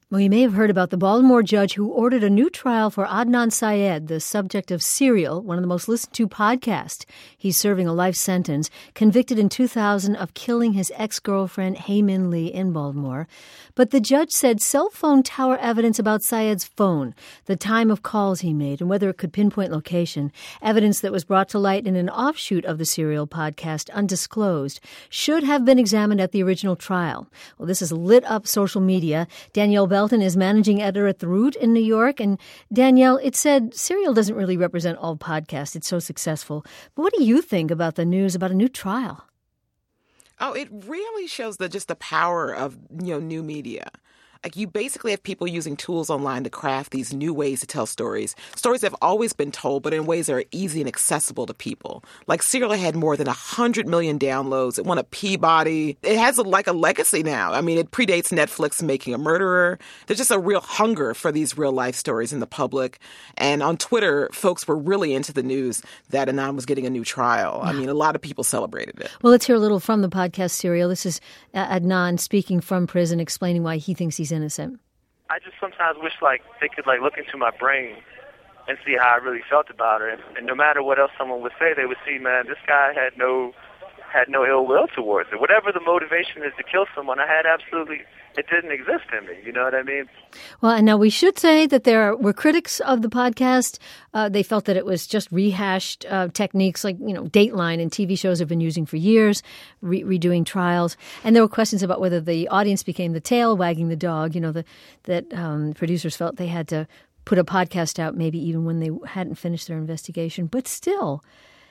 Well, you may have heard about the Baltimore judge who ordered a new trial for Adnan Syed, the subject of Serial, one of the most listened to podcasts. He's serving a life sentence, convicted in 2000 of killing his ex-girlfriend, Hae Min Lee, in Baltimore. But the judge said cell phone tower evidence about Syed's phone, the time of calls he made, and whether it could pinpoint location, evidence that was brought to light in an offshoot of the Serial podcast, undisclosed, should have been examined at the original trial. Well, this has lit up social media. Danielle Belton is managing editor at The Root in New York. And Danielle, it said Serial doesn't really represent all podcasts. It's so successful. But what do you think about the news about a new trial? Oh, it really shows just the power of, new media. Like, you basically have people using tools online to craft these new ways to tell stories. Stories that have always been told, but in ways that are easy and accessible to people. Like, Serial had more than 100 million downloads. It won a Peabody. It has a legacy now. I mean, it predates Netflix Making a Murderer. There's just a real hunger for these real life stories in the public. And on Twitter, folks were really into the news that Adnan was getting a new trial. I mean, a lot of people celebrated it. Well, let's hear a little from the podcast Serial. This is Adnan speaking from prison, explaining why he thinks he's innocent. I just sometimes wish they could look into my brain and see how I really felt about her. And no matter what else someone would say, they would see, man, this guy had no ill will towards it. Whatever the motivation is to kill someone, it didn't exist in me. You know what I mean? Well, and now we should say that there were critics of the podcast. They felt that it was just rehashed techniques like, Dateline and TV shows have been using for years, redoing trials. And there were questions about whether the audience became the tail wagging the dog, that producers felt they had to put a podcast out maybe even when they hadn't finished their investigation. But still,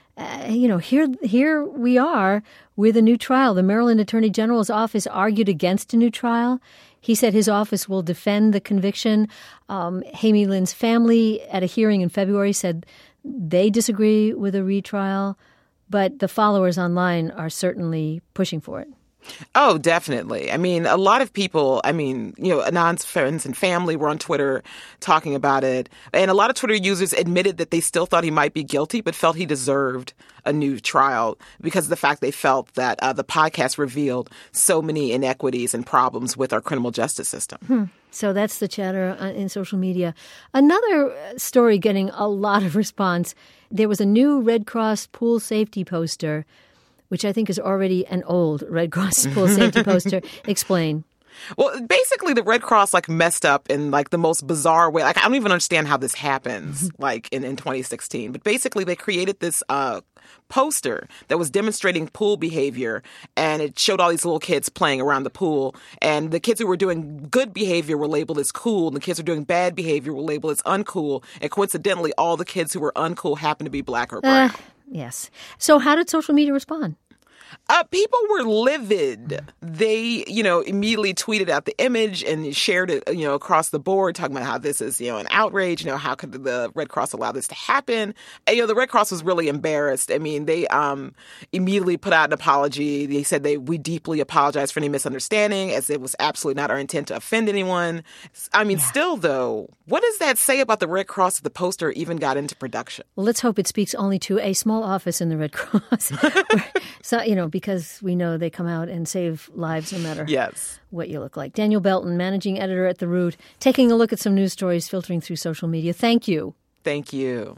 here we are with a new trial. The Maryland Attorney General's office argued against a new trial. He said his office will defend the conviction. Hae Min Lee's family at a hearing in February said they disagree with a retrial, but the followers online are certainly pushing for it. Oh, definitely. I mean, a lot of people, Adnan's friends and family were on Twitter talking about it. And a lot of Twitter users admitted that they still thought he might be guilty, but felt he deserved a new trial because of the fact they felt that the podcast revealed so many inequities and problems with our criminal justice system. So that's the chatter in social media. Another story getting a lot of response. There was a new Red Cross pool safety poster, which I think is already an old Red Cross pool safety poster. Explain. Well, basically, the Red Cross messed up in the most bizarre way. I don't even understand how this happens in 2016. But basically, they created this poster that was demonstrating pool behavior, and it showed all these little kids playing around the pool. And the kids who were doing good behavior were labeled as cool, and the kids who were doing bad behavior were labeled as uncool. And coincidentally, all the kids who were uncool happened to be black or brown. Yes. So how did social media respond? People were livid. They, immediately tweeted out the image and shared it, across the board, talking about how this is, an outrage. How could the Red Cross allow this to happen? And, the Red Cross was really embarrassed. I mean, they immediately put out an apology. They said we deeply apologize for any misunderstanding, as it was absolutely not our intent to offend anyone. Still, though, what does that say about the Red Cross if the poster even got into production? Well, let's hope it speaks only to a small office in the Red Cross. So, because we know they come out and save lives no matter what you look like. Danielle Belton, managing editor at The Root, taking a look at some news stories filtering through social media. Thank you. Thank you.